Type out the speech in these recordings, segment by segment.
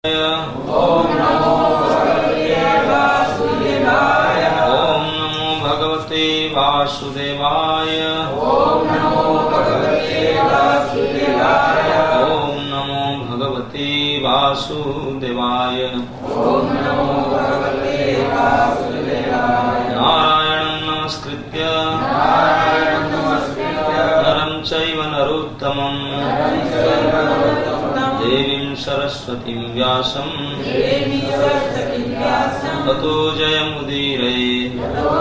ओम नमो भगवते वासुदेवाय। ओम नमो भगवते वासुदेवाय। ओम नमो भगवते वासुदेवाय। ओम नमो भगवते वासुदेवाय। नारायणं नमस्कृत्य नरं चैव नरोत्तमं देवीं सरस्वतीं व्यासं ततो जयमुदीरये।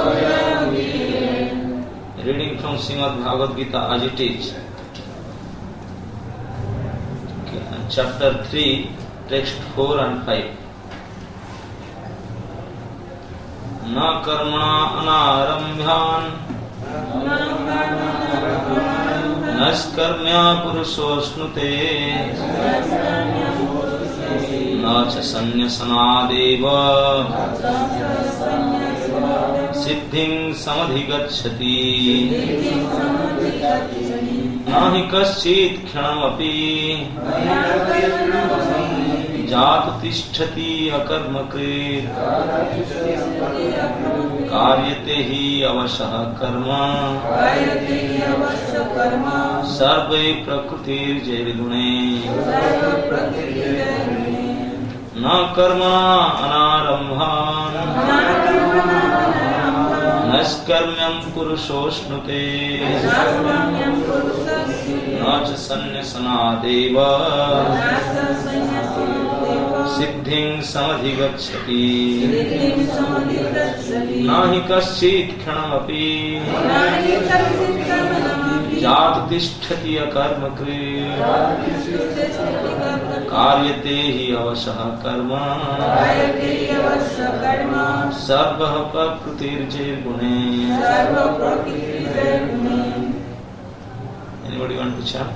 Reading from Srimad Bhagavad Gita as it is. Chapter 3, text 4 and 5. Na karmana anarambhyan naskarmya purusosnute na cha sanyasanadeva सिद्धिं समधिगच्छति नाहि कश्चित् क्षणमपि जातु तिष्ठति अकर्मकृत् कार्यते हि अवशः कर्म सर्वे प्रकृतिर्जैर्गुणे न कर्मणा अनारम्भान् नैष्कर्म्यं पुरुषोष्णुते न च सन्न्यसनादेव सिद्धिं समधिगच्छति न हि कश्चित् क्षणमपि जातु तिष्ठति अकर्मकृत् कार्यते हि अवशः कर्म सर्वः प्रकृतिर्जैर्गुणे। Anybody want to chant?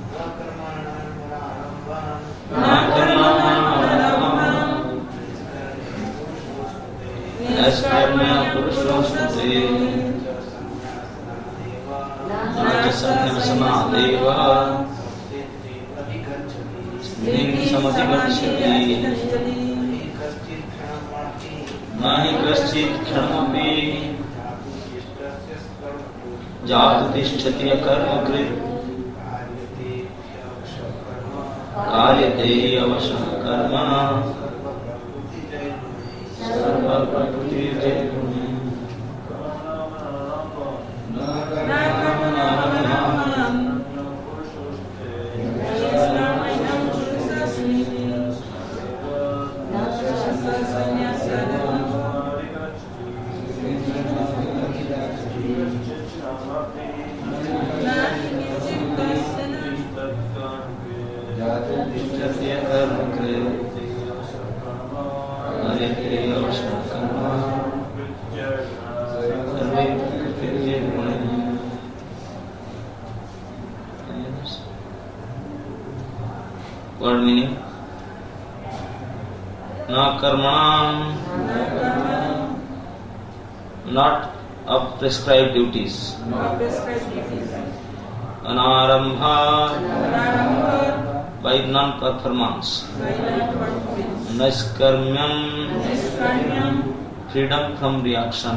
Naiskarbmya purushośnute sanyasanadeva सिद्धिं समधिगच्छति नाहि कश्चित् क्षणमपि जातु तिष्ठति अकर्मकृत् कार्यते हि अवशः कर्म सर्वः प्रकृतिर्जैर्गुणे। Word meaning? Na karmanam, not of prescribed duties. Anarambha, by non-performance. Naiskarmyam, freedom from reaction.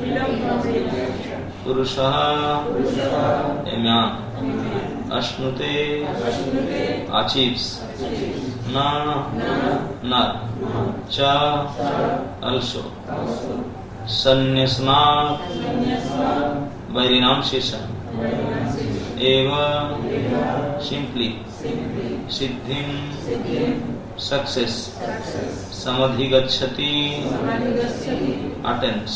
Purushaha, a man. Ashnute, achieves. Na, not. Cha, also. Sannyasana, by renunciation. Eva, simply. Siddhim, success. Samadhigacchati, attains.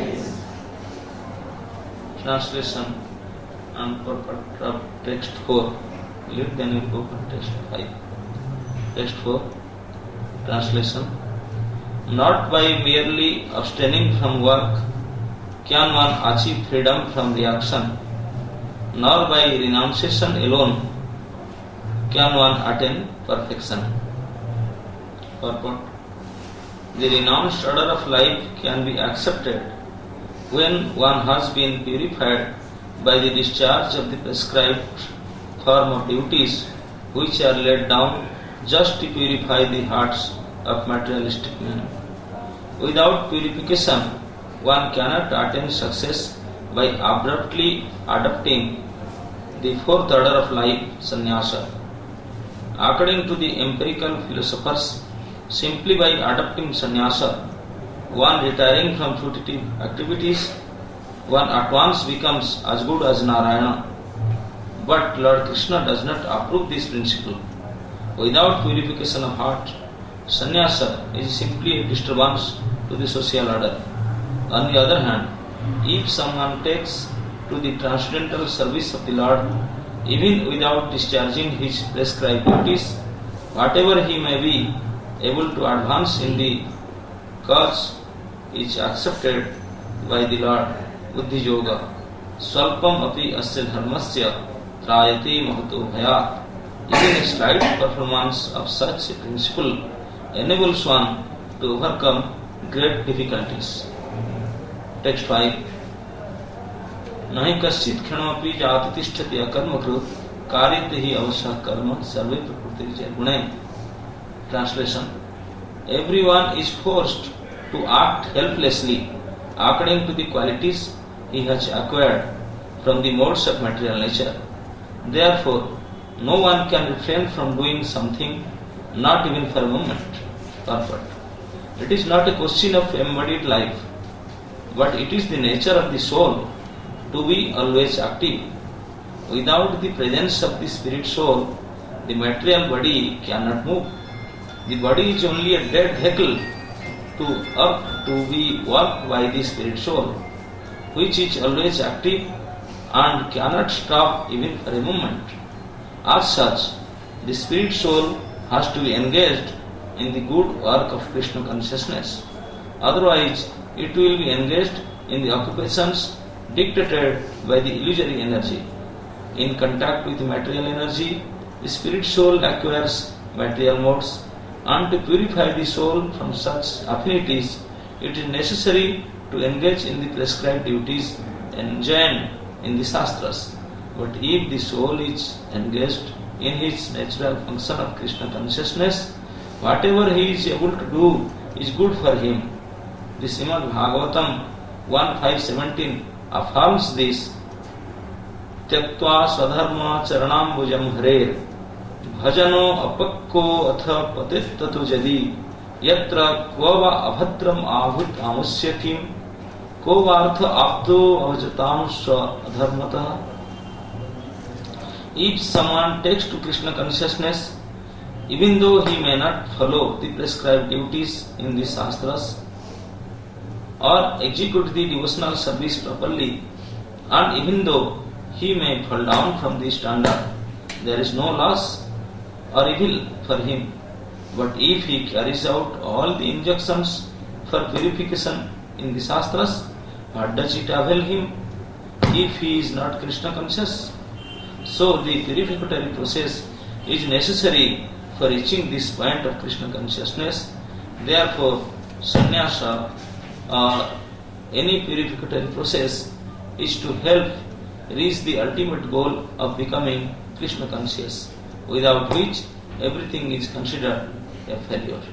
Translation and purport of text 4. Then we go for text 5. Text 4. Translation. Not by merely abstaining from work can one achieve freedom from reaction, nor by renunciation alone can one attain perfection. Purport. The renounced order of life can be accepted when one has been purified by the discharge of the prescribed form of duties which are laid down just to purify the heart's of materialistic man. Without purification, one cannot attain success by abruptly adopting the fourth order of life, sannyasa. According to the empirical philosophers, simply by adopting sannyasa, one retiring from fruitive activities, one at once becomes as good as Narayana. But Lord Krishna does not approve this principle. Without purification of heart, sannyasa is simply a disturbance to the social order. On the other hand, if someone takes to the transcendental service of the Lord, even without discharging his prescribed duties, whatever he may be able to advance in the cause is accepted by the Lord. Buddhi yoga swalpam api asya dharmasya trayate mahato bhayat. Even a slight performance of such a principle enables one to overcome great difficulties. Text 5. Nahi kaschit kshanapi jati tishtati akarmakrit karyate hi avasya karma sarve prakriti gune. Translation. Everyone is forced to act helplessly according to the qualities he has acquired from the modes of material nature. Therefore, no one can refrain from doing something, not even for a moment. Purport. It is not a question of embodied life, but it is the nature of the soul to be always active. Without the presence of the spirit soul, the material body cannot move. The body is only a dead vehicle to be worked by the spirit soul, which is always active and cannot stop even for a moment. As such, the spirit soul has to be engaged in the good work of Krishna consciousness. Otherwise, it will be engaged in the occupations dictated by the illusory energy. In contact with material energy, the spirit soul acquires material modes, and to purify the soul from such affinities, it is necessary to engage in the prescribed duties enjoined in the Shastras. But if the soul is engaged in his natural function of Krishna consciousness, whatever he is able to do is good for him. The Srimad Bhagavatam 1.5.17 affirms this. Tyaktva swadharma charanambujam harer bhajano apakko atha patittatu jadi yatra kvava abhatram ahut amusyakim ko vartha apto avajatam swa adharmatah. If someone takes to Krishna consciousness, even though he may not follow the prescribed duties in the Shastras or execute the devotional service properly, and even though he may fall down from the standard, there is no loss or evil for him. But if he carries out all the injunctions for purification in the Shastras, what does it avail him if he is not Krishna conscious? So the purificatory process is necessary for reaching this point of Krishna consciousness. Therefore, sannyasa or any purificatory process is to help reach the ultimate goal of becoming Krishna conscious, without which everything is considered a failure.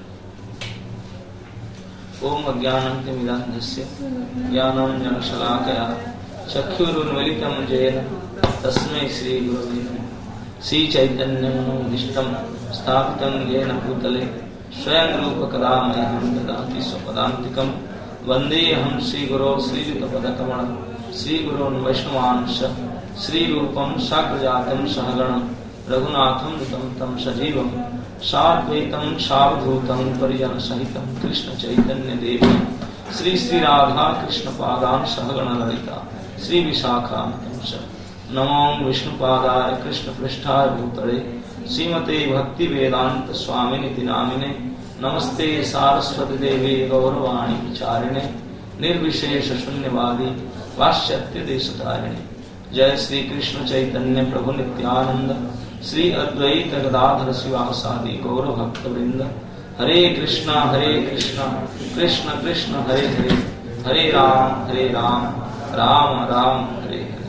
Om Ajnanam Timidandhasya Jnanam Janashalakaya Chakshurunvalitam Jayena Tasmai Shri Gurave Sri Chaitanya Manodishtam Sthapitam Yena Bhutale Swayam Rupa Kadamayam Dadati Swapadantikam Vandeham Sri Guru Sri Jutapadakamanam Sri Gurun Vaishnavansha Sri Rupam Sakrajatam Sahaganam Raghunatham Nitamtam Sajivam Sadvaitam Savdhutam Parijana Sahitam Krishna Chaitanya Devi Sri Sri Radha Krishna Padam Sahagana Lalita Sri Vishakha Natamsa Namam Vishnu Padaya Krishna Prishthaya Bhutale Srimate Bhakti Vedanta Swamini Dinamine Namaste Saraswati Devi Gauravani Vicharine Nirvishesha Shunyavadi Vasyatya Desatarine Jai Sri Krishna Chaitanya Prabhu Nityananda Sri Advaita Gadadhara Sivasadi Gaura Bhakta Vrinda Hare Krishna Krishna Krishna Hare Hare Hare Ram Ram Ram Hare Hare.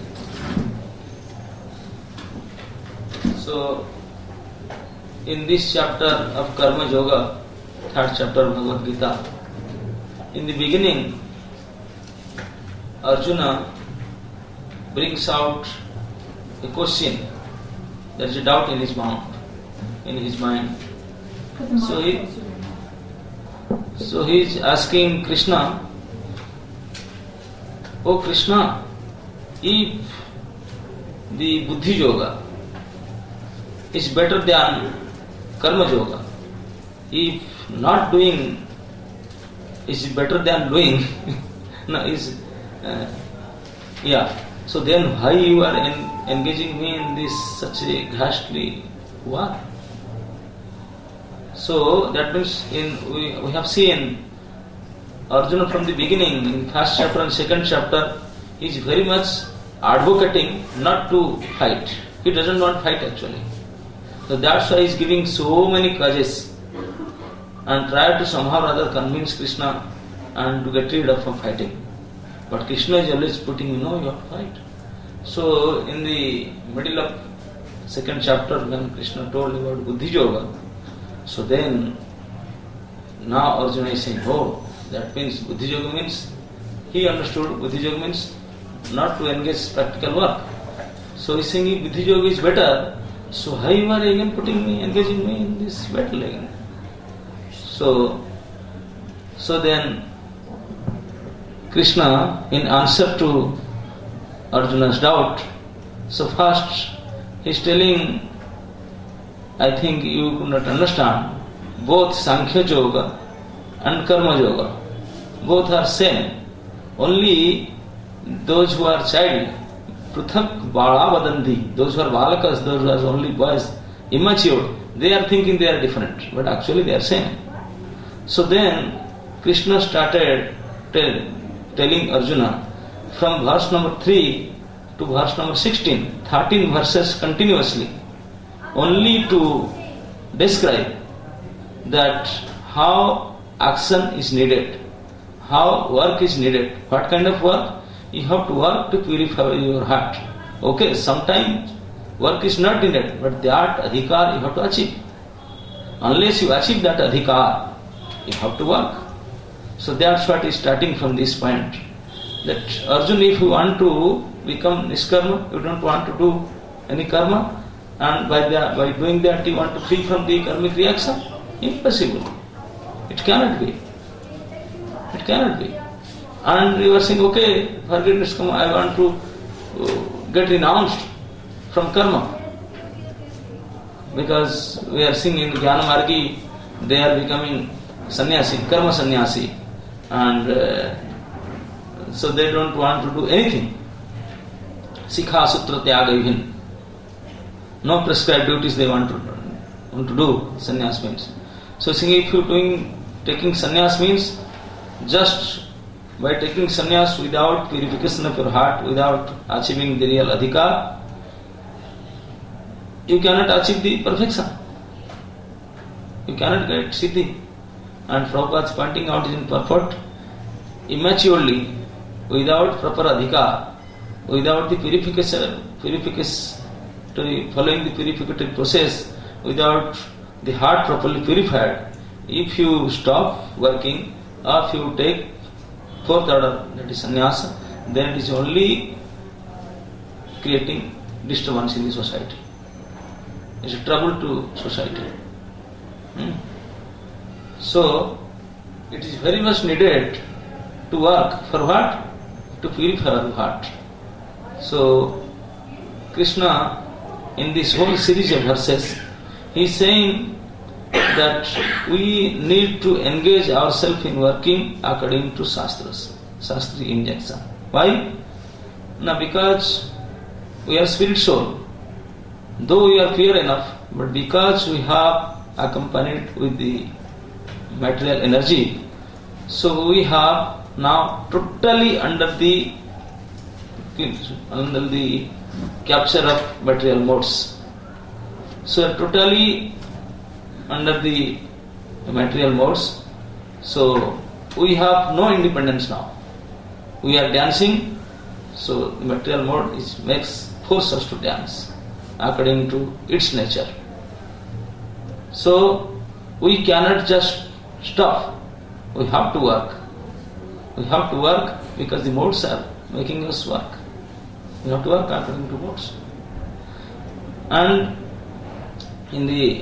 So in this chapter of Karma Yoga, 3rd chapter of Bhagavad Gita. In the beginning, Arjuna brings out a question. There is a doubt in his mind. So he is asking Krishna, "Oh Krishna, if the Buddhi Yoga is better than Karma Yoga, if not doing is better than doing, so then why you are engaging me in this such a ghastly war?" So that means we have seen Arjuna from the beginning, in 1st chapter and 2nd chapter, he is very much advocating not to fight. He doesn't want to fight actually. So that's why he is giving so many causes and try to somehow or other convince Krishna and to get rid of from fighting. But Krishna is always putting, you have to fight. So in the middle of 2nd chapter, when Krishna told about Buddhi Yoga, so then now Arjuna is saying, oh, that means Buddhi Yoga means, he understood Buddhi Yoga means not to engage practical work. So he is saying, if Buddhi Yoga is better, so why you are again engaging me in this battle again? So then Krishna, in answer to Arjuna's doubt, so first he is telling, I think you could not understand, both Sankhya Yoga and Karma Yoga, both are same. Only those who are child, Pruthak Bala Vadanti, those who are Balakas, those who are only boys, immature, they are thinking they are different, but actually they are same. So then Krishna started telling Arjuna from verse number 3 to verse number 16, 13 verses continuously, only to describe that how action is needed, how work is needed, what kind of work. You have to work to purify your heart. Okay, sometimes work is not needed, but that adhikar you have to achieve. Unless you achieve that adhikar, you have to work. So that's what is starting from this point. That Arjuna, if you want to become niskarma, you don't want to do any karma, and by doing that you want to free from the karmic reaction, impossible. It cannot be. It cannot be. And you are saying, okay, forget this karma, I want to get renounced from karma. Because we are seeing in Jnana Margi, they are becoming sannyasi, karma sannyasi. And so they don't want to do anything. Sikha sutra tyaga even. No prescribed duties they want to do, sannyas means. So saying if you taking sannyas means just by taking sannyas without purification of your heart, without achieving the real adhikar, you cannot achieve the perfection. You cannot get siddhi. And Prabhupada is pointing out is in purport, immaturely, without proper adhikar, without the purification, following the purificatory process, without the heart properly purified, if you stop working or if you take 4th order, that is sannyasa, then it is only creating disturbance in the society. It's a trouble to society. So, it is very much needed to work for what? To purify our heart. So, Krishna, in this whole series of verses, he is saying that we need to engage ourselves in working according to Shastras, Shastri injunction. Why? Now, because we are spirit soul, though we are pure enough, but because we have accompanied with the material energy, so we have now totally under the capture of material modes. So totally under the material modes. So we have no independence now. We are dancing, so the material mode force us to dance according to its nature. So we cannot just stop. We have to work. We have to work because the modes are making us work. We have to work according to modes. And in the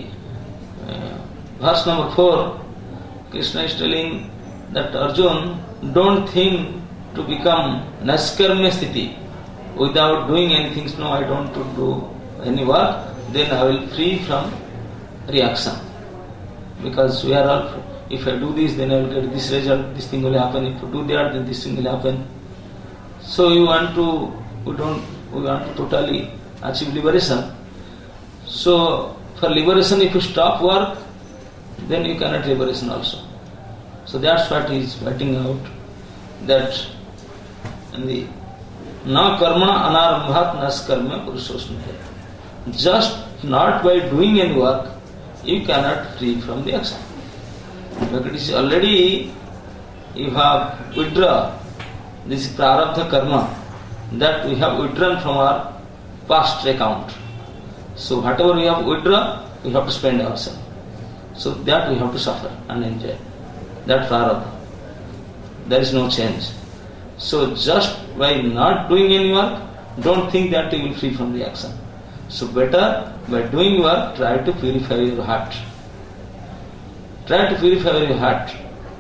verse number 4, Krishna is telling that Arjun, don't think to become naskarmya sthiti without doing anything. No, I don't want to do any work, then I will free from reaction. Because we are all, if I do this, then I will get this result, this thing will happen. If I do that, then this thing will happen. So we want to totally achieve liberation. So for liberation, if you stop work, then you cannot liberation also. So that's what he is pointing out, that in the na karmana anarambhat naskarmya purushosmite. Just not by doing any work, you cannot free from the action. But it is already, you have withdrawn this prarabdha karma that we have withdrawn from our past account. So whatever we have withdrawn, we have to spend ourselves. So that we have to suffer and enjoy. That prarabdha. There is no change. So just by not doing any work, don't think that you will free from the action. So better by doing work, try to purify your heart. Try to purify your heart.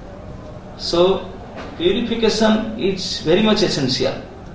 So purification is very much essential.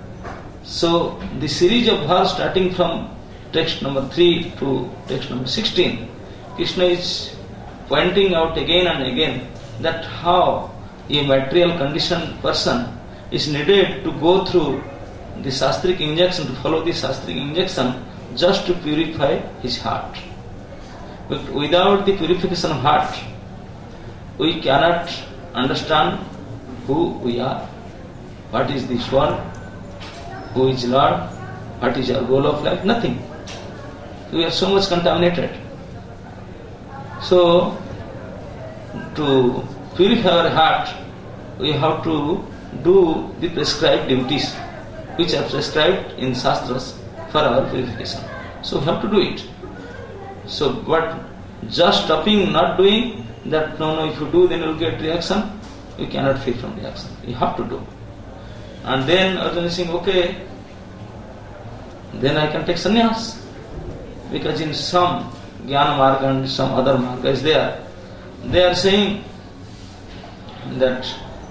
So the series of verse starting from text number 3 to text number 16, Krishna is pointing out again and again that how a material conditioned person is needed to go through the shastric injection, to follow the shastric injection just to purify his heart. But without the purification of heart, we cannot understand who we are, what is this world, who is Lord, what is our goal of life, nothing. We are so much contaminated. So, to purify our heart, we have to do the prescribed duties which are prescribed in Shastras for our purification. So we have to do it. So, but just stopping, not doing, that no, if you do, then you will get reaction, you cannot free from reaction. You have to do. And then Arjuna is saying, okay, then I can take sannyas. Because in some Jnana Marga and some other Marga is there, they are saying that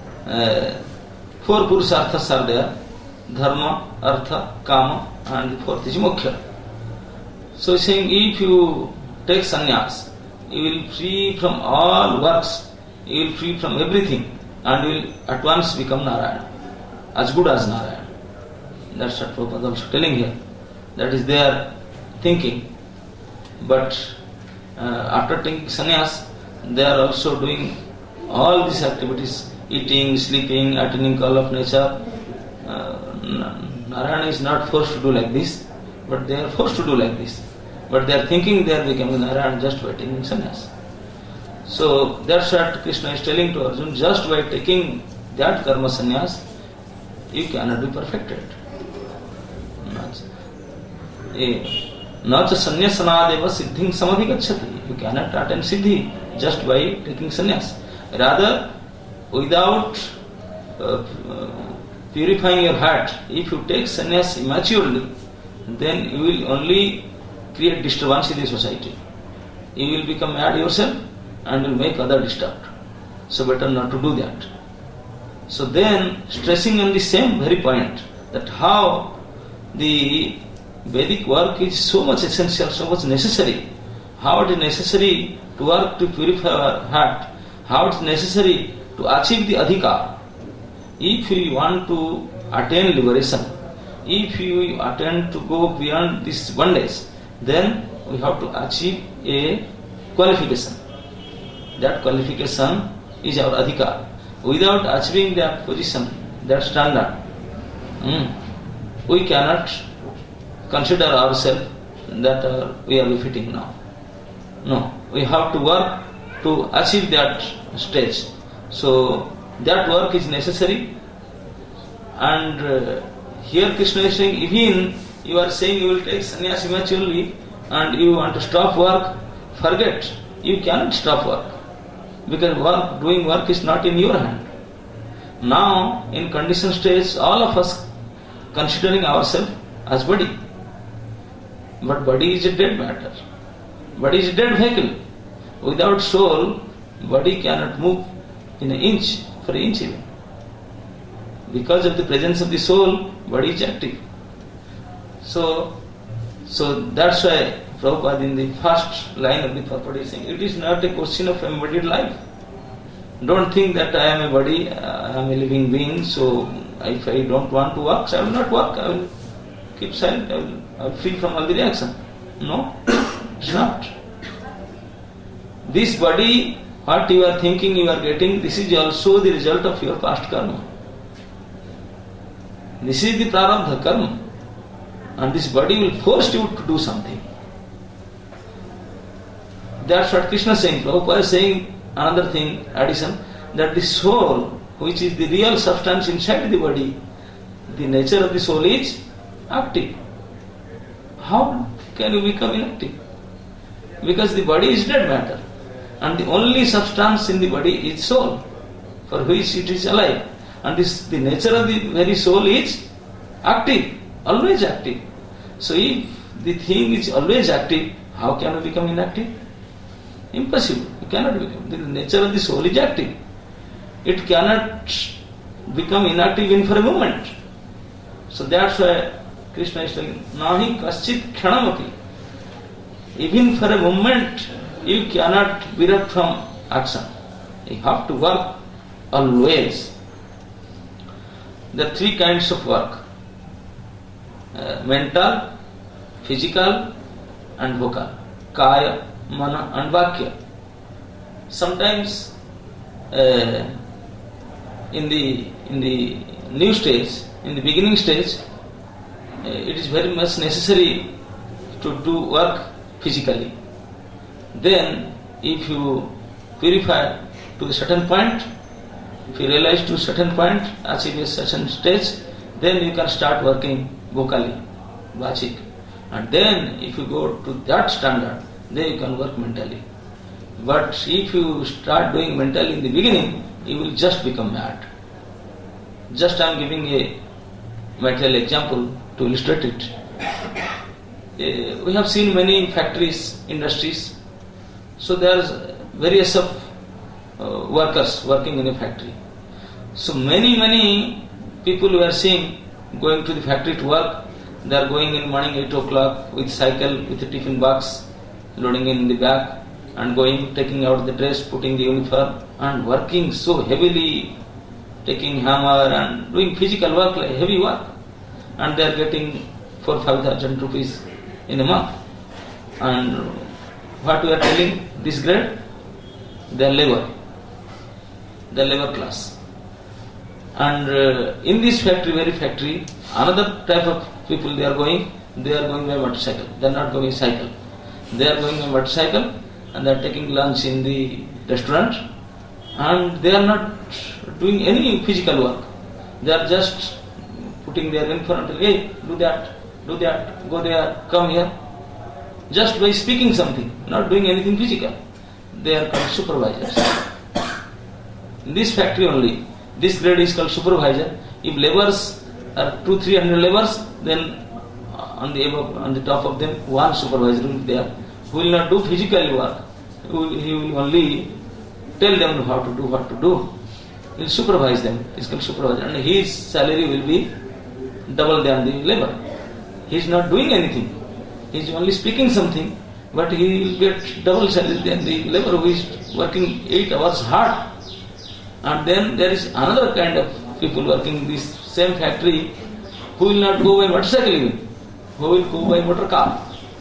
4 Purusarthas are there: Dharma, Artha, Kama, and the 4th is Moksha. So he's saying, if you take sannyas, you will free from all works, you will free from everything, and you will at once become Narayana, as good as Narayana. That's what Prabhupada also telling here. That is their thinking. But after taking sannyas, they are also doing all these activities, eating, sleeping, attending call of nature. Narayana is not forced to do like this, but they are forced to do like this. But they are thinking they are becoming Narayana just by taking sannyas. So that's what Krishna is telling to Arjuna, just by taking that karma sannyas, you cannot be perfected. Nacha sannyasanaadeva siddhing samadhigacchati. You cannot attain siddhi just by taking sannyas. Rather, without purifying your heart, if you take sannyas immaturely, then you will only create disturbance in the society. You will become mad yourself and will make others disturbed. So better not to do that. So then, stressing on the same very point, that how the Vedic work is so much essential, so much necessary. How it is necessary to work to purify our heart. How it is necessary to achieve the adhikar. If we want to attain liberation, if we attempt to go beyond this bondage, then we have to achieve a qualification. That qualification is our adhikar. Without achieving that position, that standard, we cannot consider ourselves that we are befitting now. No, we have to work to achieve that stage. So that work is necessary. And here Krishna is saying, even you are saying you will take sannyas immaturely and you want to stop work, forget, you cannot stop work. because doing work is not in your hand. Now, in conditioned stage, all of us considering ourselves as body. But body is a dead matter. Body is a dead vehicle. Without soul, body cannot move in an inch, for an inch even. Because of the presence of the soul, body is active. So that's why Prabhupada in the first line of the purport is saying, it is not a question of embodied life. Don't think that I am a body, I am a living being, so if I don't want to work, so I will not work, I will keep silent, I will free from all the reaction. No, it's not. This body, what you are thinking you are getting, this is also the result of your past karma. This is the prarabdha karma. And this body will force you to do something. That's what Krishna is saying. Prabhupada is saying another thing, addition, that the soul, which is the real substance inside the body, the nature of the soul is active. How can you become inactive? Because the body is dead matter. And the only substance in the body is soul, for which it is alive. And the nature of the very soul is active, always active. So if the thing is always active, how can you become inactive? Impossible. You cannot become. The nature of the soul is active. It cannot become inactive even for a moment. So that's why Krishna is telling, Nahi kaschit kshanamopi. Even for a moment, you cannot virat from action. You have to work always. There are three kinds of work. Mental, physical and vocal. Kaya, mana and vakya. Sometimes in the new stage, in the beginning stage, it is very much necessary to do work physically. Then if you purify to a certain point, if you realize to a certain point, achieve a certain stage, then you can start working vocally, vachik. And then if you go to that standard, then you can work mentally. But if you start doing mentally in the beginning, you will just become mad. Just I am giving a material example to illustrate it. We have seen many factories, industries. So there is various of workers working in a factory. So many people we are seeing going to the factory to work. They are going in morning 8 o'clock with cycle, with a tiffin box, loading in the bag and going, taking out the dress, putting the uniform and working so heavily, taking hammer and doing physical work, like heavy work. And they are getting 4,000-5,000 rupees in a month. And what we are telling, this grade, they are labor class. And in this factory, very factory, another type of people they are going by motorcycle. They are not going by cycle. They are going by motorcycle and they are taking lunch in the restaurant and they are not doing any physical work. They are just putting their uniform and hey, do that, go there, come here. Just by speaking something, not doing anything physical. They are called supervisors. In this factory only, this grade is called supervisor. If laborers are 200-300 laborers, then on the top of them, one supervisor will be there who will not do physical work. He will only tell them how to do, what to do. He will supervise them. He is called supervisor. And his salary will be double than the labor. He is not doing anything. He is only speaking something, but he will get double salary than the labor who is working 8 hours hard. And then there is another kind of people working in this same factory who will not go by motorcycle even, who will go by motor car.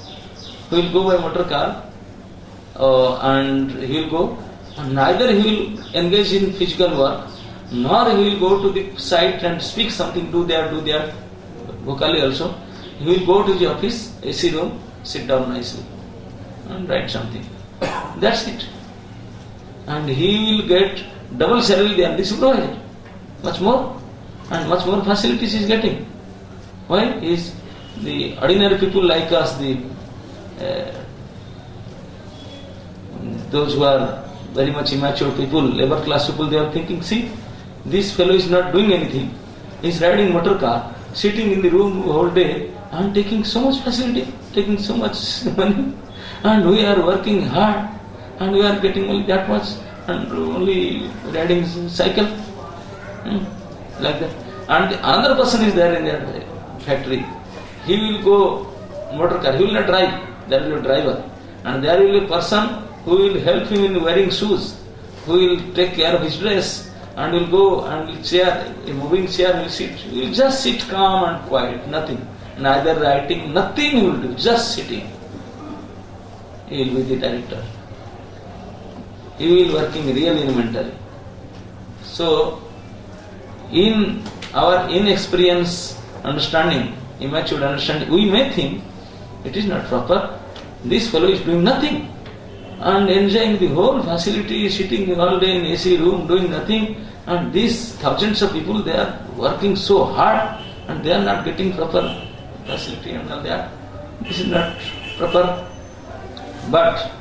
And he will go, and neither he will engage in physical work, nor he will go to the site and speak something, do there, vocally also. He will go to the office, AC room, sit down nicely and write something. That's it. And he will get double salary than the supervisor. Much more facilities he is getting. Why? Is the ordinary people like us, those who are very much immature people, labor class people, they are thinking, see, this fellow is not doing anything. He is riding motor car, sitting in the room all day and taking so much facility, taking so much money, and we are working hard and we are getting only that much and only riding cycle, like that. And another person is there in that factory. He will go motor car, he will not drive, there will be a driver. And there will be a person who will help him in wearing shoes, who will take care of his dress, and will go and will chair, a moving chair will sit. He will just sit calm and quiet, nothing. Neither writing, nothing he will do, just sitting. He will be the director. He will working really mentally. So, in our inexperience understanding, immature understanding, we may think it is not proper. This fellow is doing nothing and enjoying the whole facility, sitting all day in AC room, doing nothing. And these thousands of people, they are working so hard and they are not getting proper facility and all that. This is not proper. But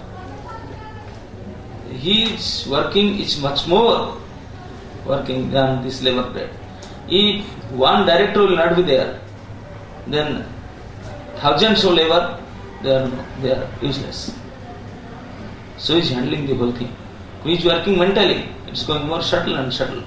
his working is much more working than this labor grade. If one director will not be there, then thousands of labor, they are useless. So he is handling the whole thing. Who is working mentally, it's going more subtle and subtle.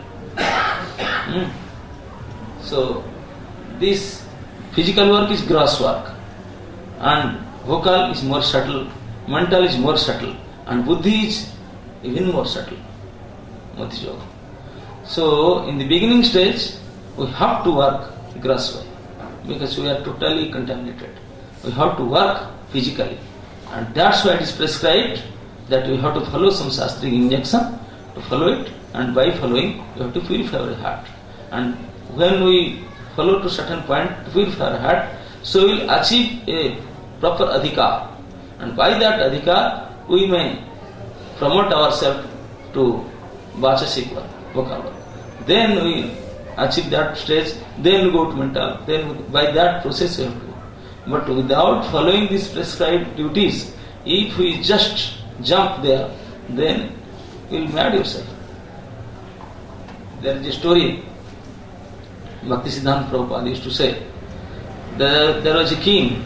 So this physical work is gross work, and vocal is more subtle, mental is more subtle, and buddhi is even more subtle. Mati yoga. So in the beginning stage, we have to work gross way because we are totally contaminated. We have to work physically, and that's why it is prescribed that we have to follow some shastric injunction to follow it, and by following we have to purify our heart. And when we follow to certain point to purify our heart, so we will achieve a proper adhikar, and by that adhikar we may promote ourselves to vachasik work, vocal work. Then we achieve that stage, then we go to mental, then by that process we have to go. But without following these prescribed duties, if we just jump there, then you will mad yourself. There is a story Bhaktisiddhanta Prabhupada used to say. There was a king,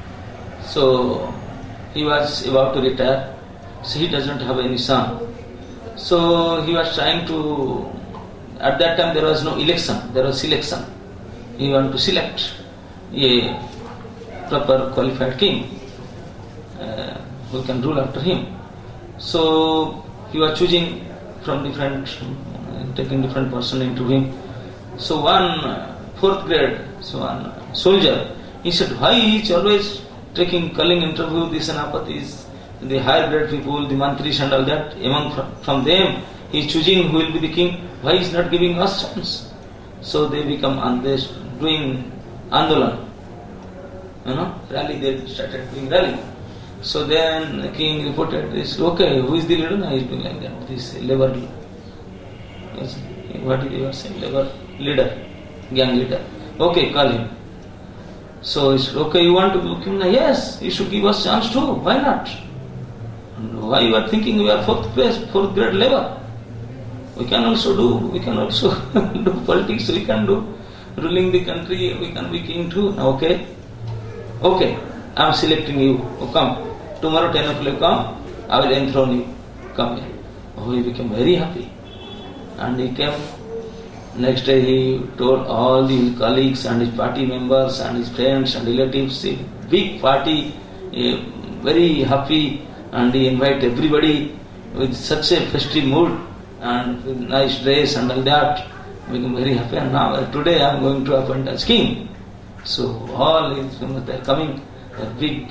so he was about to retire, so he doesn't have any son. So he was trying to, at that time there was no election, there was selection. He wanted to select a proper qualified king who can rule after him. So he was choosing from different, taking different person into him. So one fourth grade, so one soldier, he said, why he is always calling interview the senapatis, the higher grade people, the mantris and all that, among from them he is choosing who will be the king, why he is not giving us chance? So they become doing andolan, rally, they started doing rally. So then the king reported this, okay, who is the leader? No, he is doing like that, this labor, yes, what you are saying, labor leader, gang leader. Okay, call him. So he said, okay, you want to look him? Yes, you should give us chance too, why not? And why you are thinking we are fourth grade labor? We can also do politics, we can do ruling the country, we can be king too. Okay, I am selecting you. Oh, come. Tomorrow 10 o'clock come, I will enthrone you. Come here. Oh, he became very happy. And he came. Next day he told all the colleagues and his party members and his friends and relatives, a big party, very happy, and he invited everybody with such a festive mood and with nice dress and all that. Became very happy, and now today I am going to appoint as king. So all his members, they are coming, a big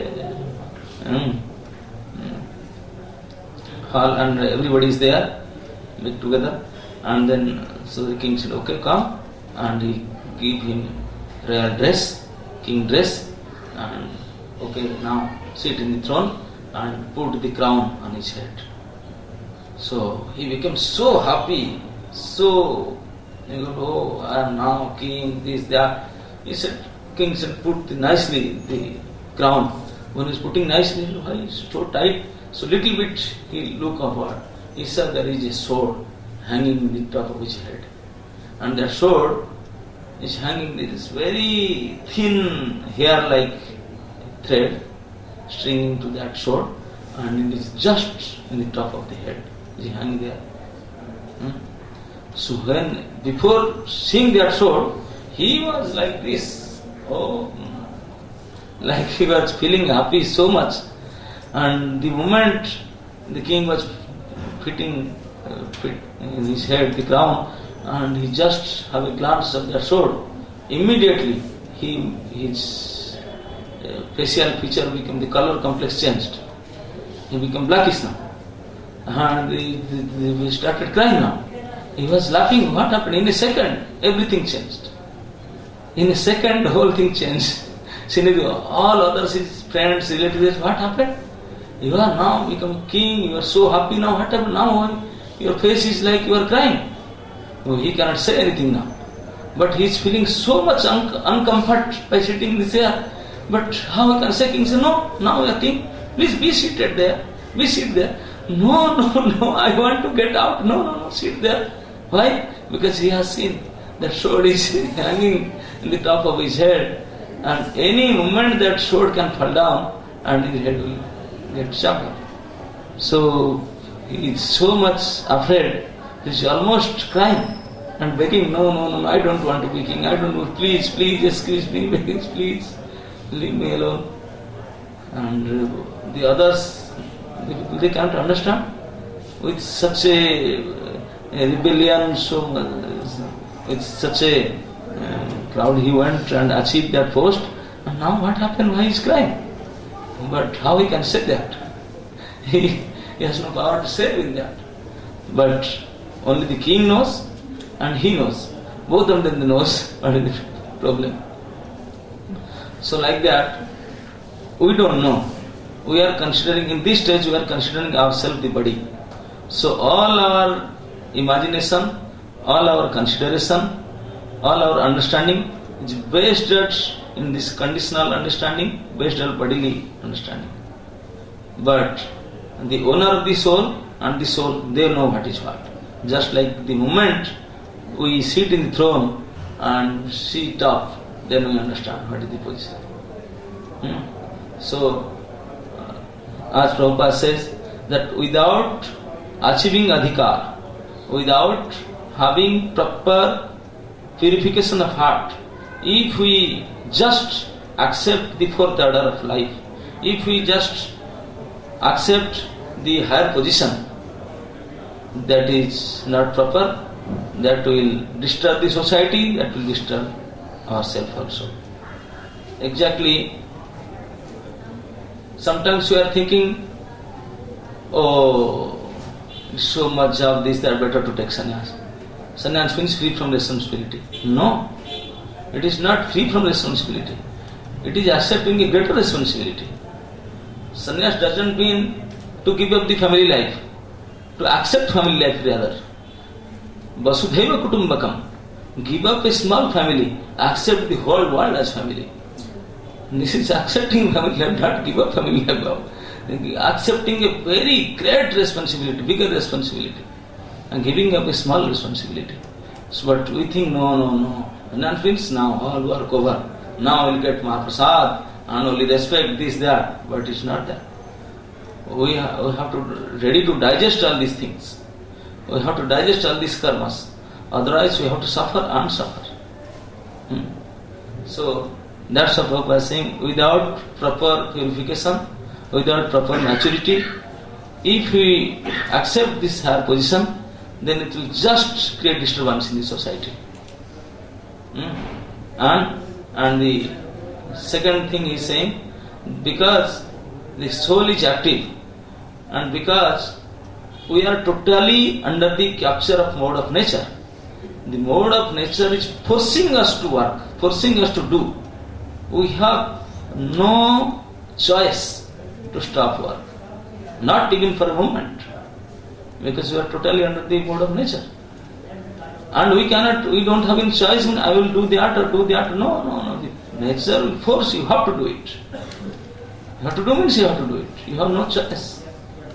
hall, and everybody is there, big together. And then so the king said, okay, come, and he gave him royal dress, king dress, and okay, now sit in the throne and put the crown on his head. So he became so happy, so he goes, oh, I am now king, this, that. He said, king said, put nicely the crown. When he was putting nicely, why is so tight? So little bit he look upward. He saw there is a sword hanging in the top of his head. And that sword is hanging this very thin hair-like thread stringing to that sword, and it is just in the top of the head. It is hanging there. So when, before seeing that sword, he was like this. Like he was feeling happy so much. And the moment the king was fitting in his head the crown, and he just have a glance of that sword, immediately his facial feature became, the color complex changed. He became blackish now. And he started crying now. He was laughing. What happened? In a second, everything changed. In a second, the whole thing changed. Scenario, all others, his friends, relatives, what happened? You are now become king, you are so happy now, what happened now? Your face is like you are crying. He cannot say anything now. But he is feeling so much uncomfort by sitting in the chair. But how he can say, king say, no, now you are king, please be seated there, be seated there. No, I want to get out. No, sit there. Why? Because he has seen that sword is hanging in the top of his head, and any moment that sword can fall down and his head will get chopped off. So he is so much afraid, he is almost crying and begging, no, I don't want to be king, I don't want, please, excuse me, please, leave me alone. And the others, they can't understand. With such a rebellion, with such a crowd, he went and achieved that post. And now what happened? Why he is crying? But how he can say that? He has no power to say with that. But only the king knows and he knows. Both of them knows what is the problem. So like that, we don't know. We are considering, in this stage we are considering ourselves the body. So all our imagination, all our consideration, all our understanding is based in this conditional understanding, based on bodily understanding. But the owner of the soul and the soul, they know what is what. Just like the moment we sit in the throne and see top, then we understand what is the position. So, as Prabhupada says, that without achieving adhikar, without having proper purification of heart, if we just accept the fourth order of life, if we just accept the higher position, that is not proper, that will disturb the society, that will disturb ourselves also. Exactly, sometimes we are thinking, so much of this, that better to take sannyas. Sannyas means free from responsibility. No, it is not free from responsibility. It is accepting a greater responsibility. Sannyas doesn't mean to give up the family life, to accept family life rather. Vasudhaiva Kutumbakam. Give up a small family, accept the whole world as family. This is accepting family life, not give up family life. Accepting a very great responsibility, bigger responsibility, and giving up a small responsibility. So, but we think, no. And then means now all work over. Now we'll get Mahaprasad and only respect this, that. But it's not that. We have to ready to digest all these things. We have to digest all these karmas. Otherwise we have to suffer and suffer. So that's what Prabhupada is saying. Without proper purification, without proper maturity, if we accept this higher position, then it will just create disturbance in the society. And the second thing he is saying, because the soul is active and because we are totally under the capture of mode of nature, the mode of nature is forcing us to work, forcing us to do. We have no choice to stop work, not even for a moment, because we are totally under the mode of nature. And we don't have any choice, I will do that or do that. No. The nature will force you, have to do it. You have to do means you have to do it. You have no choice.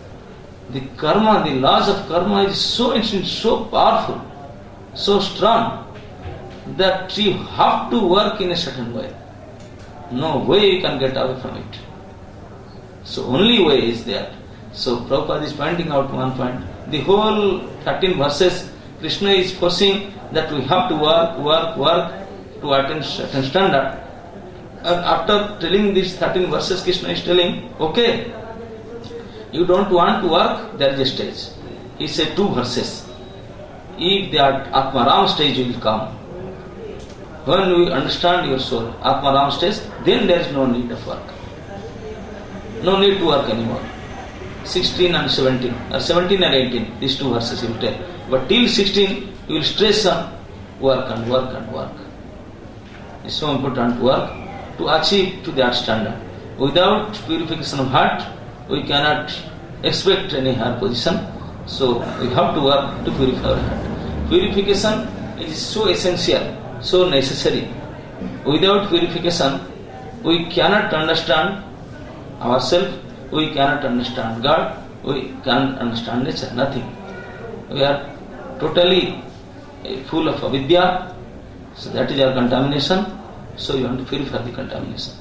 the karma, the laws of karma is so ancient, so powerful, so strong, that you have to work in a certain way. No way you can get away from it. So only way is there. So Prabhupada is pointing out one point. The whole 13 verses, Krishna is forcing that we have to work to attain certain standard. And after telling these 13 verses, Krishna is telling, okay, you don't want to work, there is a stage. He said 2 verses. If the Atmaram stage will come, when you understand your soul, Atmaram stage, then there is no need of work. No need to work anymore. 16 and 17, or 17 and 18, these 2 verses he will tell. But till 16, you will stress on work and work and work. It's so important to work to achieve to that standard. Without purification of heart, we cannot expect any higher position. So we have to work to purify our heart. Purification is so essential, so necessary. Without purification, we cannot understand ourselves, we cannot understand God, we cannot understand nature, nothing. We are totally full of avidya, so that is our contamination, so you want to purify the contamination.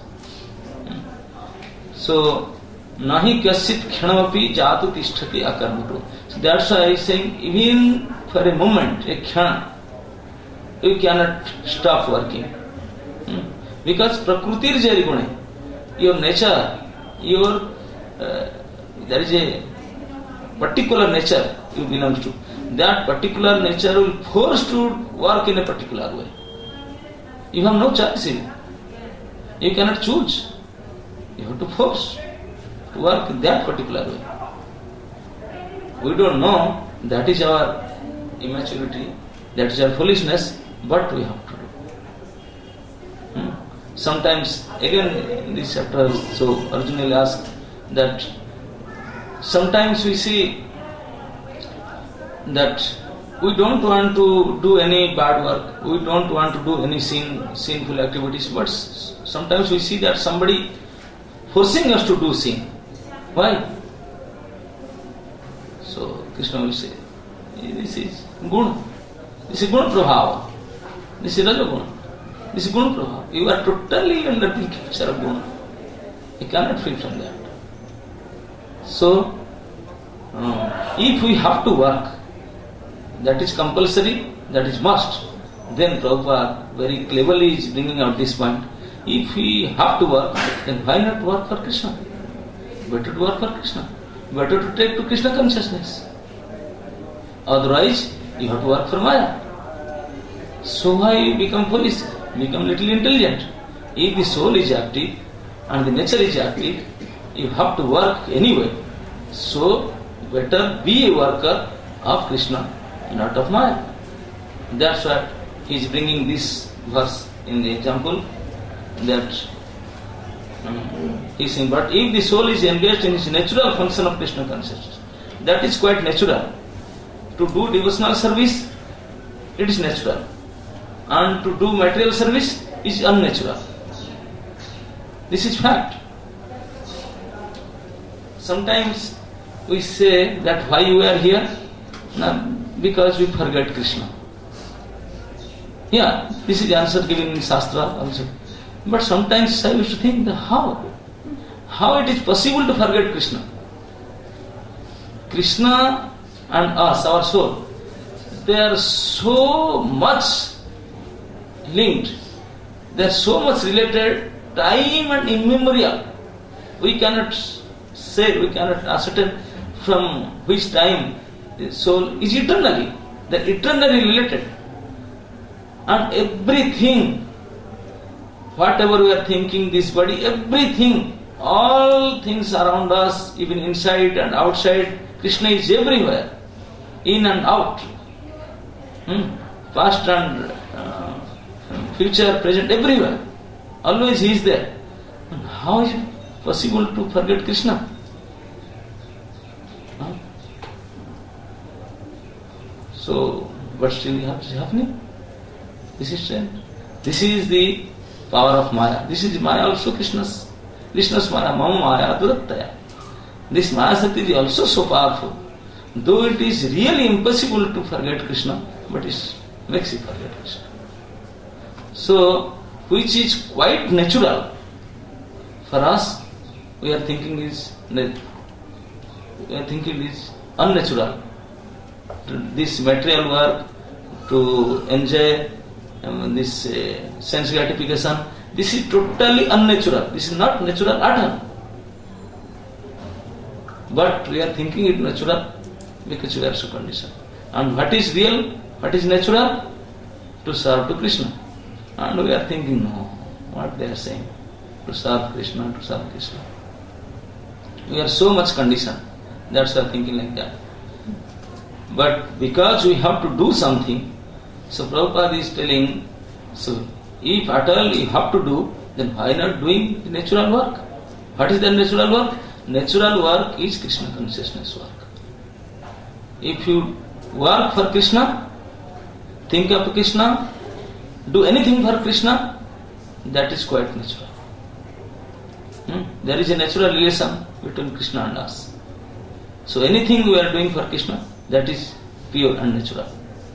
So, nahi kasit kshanapi jatu tisthati akarmuto. So that's why I am saying, even for a moment, a kshana, you cannot stop working. Because prakrutir jari gune, your nature, your there is a particular nature you belong to. That particular nature will force to work in a particular way. You have no choice in it. You cannot choose. You have to force to work in that particular way. We don't know, that is our immaturity, that is our foolishness, but we have to do. Sometimes, again in this chapter, so Arjuna will ask that sometimes we see that we don't want to do any bad work, we don't want to do any sinful activities, but sometimes we see that somebody forcing us to do sin. Why? So Krishna will say, this is guna, this is guna prabhava, this is raja guna, this is guna prabhava. You are totally under the capture of guna. You cannot free from that. So, if we have to work, that is compulsory, that is must. Then Prabhupada very cleverly is bringing out this point. If we have to work, then why not work for Krishna? Better to work for Krishna. Better to take to Krishna consciousness. Otherwise, you have to work for Maya. So why you become foolish? Become little intelligent. If the soul is active and the nature is active, you have to work anyway. So, better be a worker of Krishna, not of Maya. That's why he is bringing this verse in the example that he is saying, but if the soul is engaged in its natural function of Krishna consciousness, that is quite natural. To do devotional service, it is natural. And to do material service is unnatural. This is fact. Sometimes we say that why you are here? Because we forget Krishna. Yeah, this is the answer given in Shastra also. But sometimes I used to think that how it is possible to forget Krishna? Krishna and us, our soul, they are so much linked, they are so much related, time and immemorial. We cannot say, we cannot ascertain from which time the soul is eternally. They are eternally related. And everything, whatever we are thinking, this body, everything, all things around us, even inside and outside, Krishna is everywhere, in and out. Past and future, present, everywhere. Always He is there. And how is it possible to forget Krishna? So, but still it is happening. This is strange. This is the power of Maya. This is Maya also Krishna's Maya, Mama Maya, Durattaya. This Maya Shakti is also so powerful. Though it is really impossible to forget Krishna, but it makes you forget Krishna. So, which is quite natural for us, we are thinking is unnatural. This material work, to enjoy this sense gratification, this is totally unnatural. This is not natural at all. But we are thinking it natural because we are so conditioned. And what is real, what is natural? To serve to Krishna. And we are thinking, no, what they are saying, to serve Krishna, to serve Krishna. We are so much conditioned. That's why thinking like that. But because we have to do something, so Prabhupada is telling, so if at all you have to do, then why not doing the natural work? What is the natural work? Natural work is Krishna consciousness work. If you work for Krishna, think of Krishna, do anything for Krishna, that is quite natural. There is a natural relation between Krishna and us. So anything we are doing for Krishna, that is pure and natural.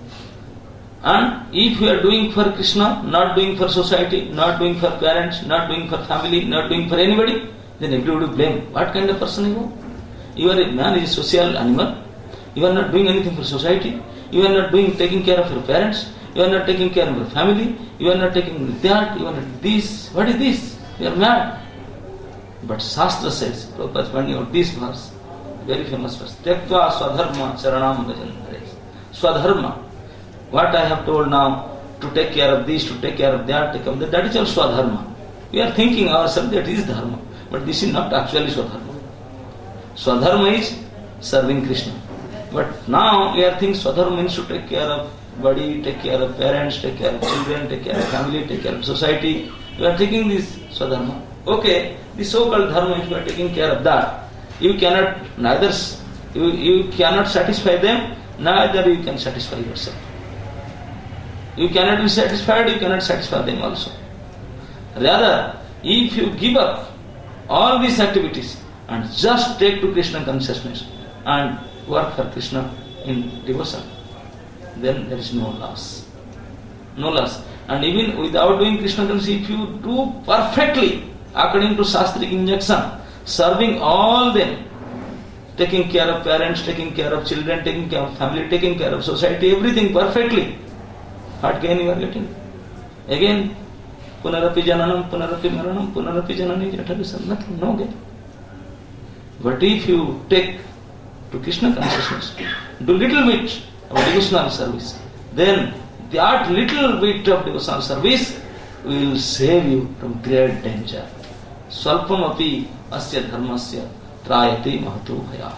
And if we are doing for Krishna, not doing for society, not doing for parents, not doing for family, not doing for anybody, then everybody will blame. What kind of person you are? You are a man, is a social animal. You are not doing anything for society. You are not taking care of your parents. You are not taking care of your family. You are not taking that. You are not this. What is this? You are mad. But Shastra says, Prabhupada is pointing out this verse, very famous verse. Tyaktva swadharma charanam bhajan. Swadharma. What I have told now, to take care of this, to take care of that, that is all swadharma. We are thinking ourselves that is dharma. But this is not actually swadharma. Swadharma is serving Krishna. But now we are thinking swadharma means to take care of body, take care of parents, take care of children, take care of family, take care of society. We are taking this swadharma. Okay, the so-called dharma, if you are taking care of that, you cannot you cannot satisfy them, neither you can satisfy yourself. You cannot be satisfied, you cannot satisfy them also. Rather, if you give up all these activities and just take to Krishna consciousness and work for Krishna in devotion, then there is no loss. No loss. And even without doing Krishna consciousness, if you do perfectly according to Shastric injunction, serving all them, taking care of parents, taking care of children, taking care of family, taking care of society, everything perfectly, what gain you are getting? Again, punarapi jananam, punarapi maranam, punarapi janani jatavisam, nothing, no gain. But if you take to Krishna consciousness, do little bit of devotional service, then that little bit of devotional service will save you from great danger. Swalpam api asya dharmasya trayate mahatu bhayat.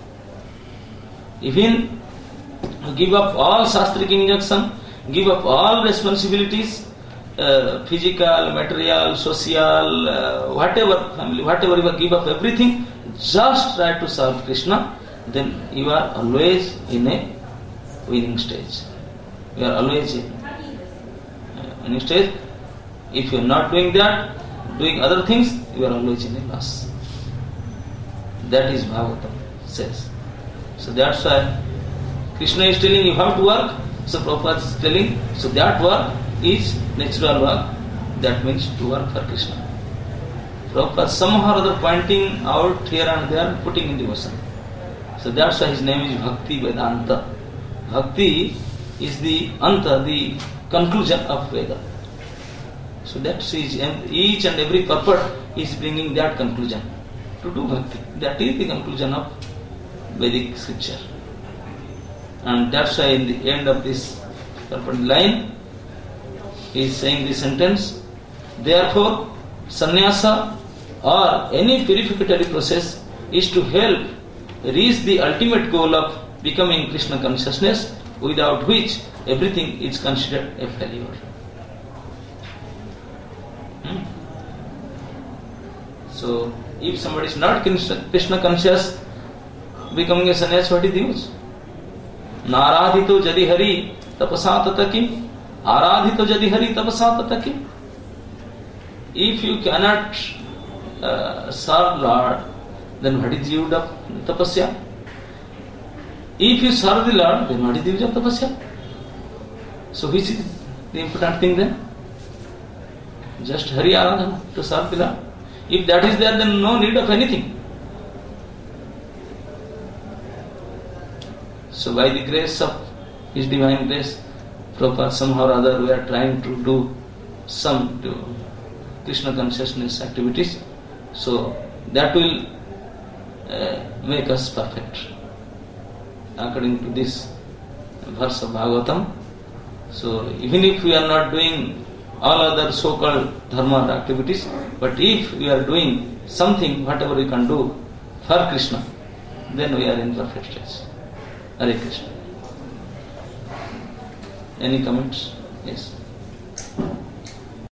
Even give up all shastric injunction, give up all responsibilities, physical, material, social, whatever, family, whatever you give up everything, just try to serve Krishna, then you are always in a winning stage. You are always in a winning stage. If you are not doing that, doing other things, you are always in a loss. That is Bhagavatam says. So that's why Krishna is telling you have to work. So Prabhupada is telling, so that work is natural work. That means to work for Krishna. Prabhupada somehow or other pointing out here and there, putting in devotion. So that's why his name is Bhakti Vedanta. Bhakti is the anta, the conclusion of Veda. So that is, and each and every purport is bringing that conclusion to do bhakti. That is the conclusion of Vedic scripture. And that's why in the end of this purport line, he is saying this sentence, therefore, sannyasa or any purificatory process is to help reach the ultimate goal of becoming Krishna consciousness, without which everything is considered a failure. So, if somebody is not Krishna conscious, becoming a sannyas, what is the use? Naradhito jadi hari tapasa tatakim. Aradhito jadi hari tapasa tatakim. If you cannot serve Lord, then what is the use of tapasya? If you serve the Lord, then what is the use of tapasya? So which is the important thing then? Just Hari Aradhana to serve the Lord. If that is there, then no need of anything. So by the grace of His divine grace, Prabhupada, somehow or other we are trying to do some Krishna consciousness activities. So that will make us perfect. According to this verse of Bhagavatam. So even if we are not doing all other so-called dharma activities, but if we are doing something, whatever we can do for Krishna, then we are in perfect stage. Hare Krishna. Any comments? Yes.